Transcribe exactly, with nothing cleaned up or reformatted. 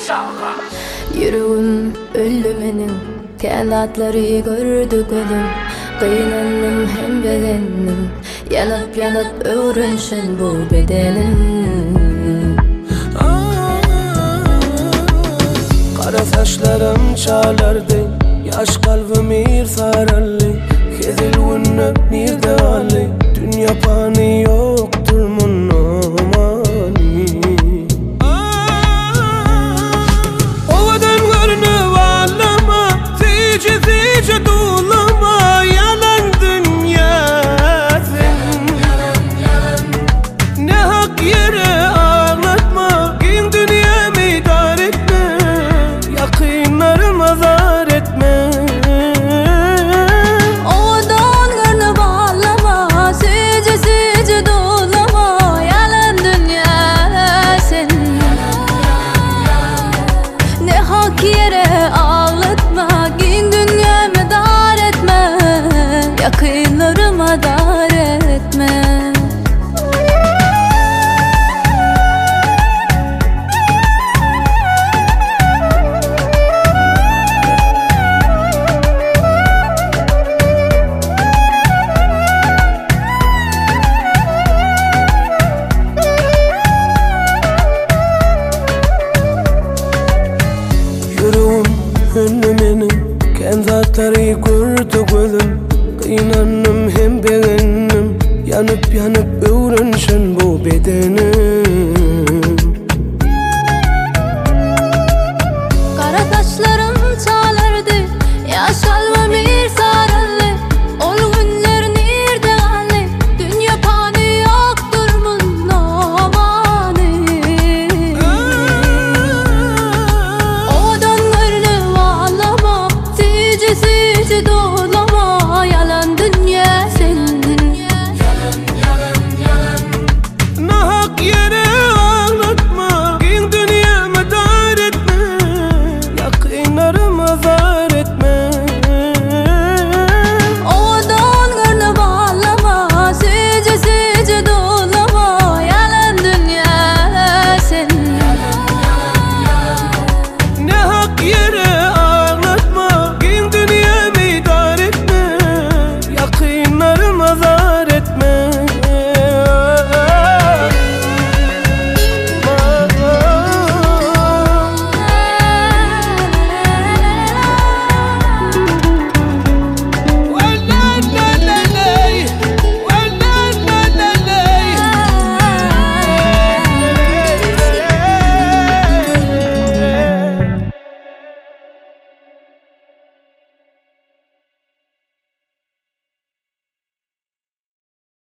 Yüreğim öldü benim, kanatları gördü gözüm. Kıynandım hem bedenim, yanıp yanıp öğrenşen bu bedenim. Kara saçlarım çalardı, yaş kalbim irfaralli. Kezil günü nirde ali, dünya pani yoktur munamani. Ovadan görünü vallama, zici zici dolama. Yalan dünya sen, ne hak yere ağlatma. Gün dünyamı dar etme, yakınlarım azar etme. Yakınlarıma dar etme. Yüreğim hünnü benim, kenzatları gördü gözüm. İnanım hem beğendim, yanıp yanıp öğrenşen bu bedenim.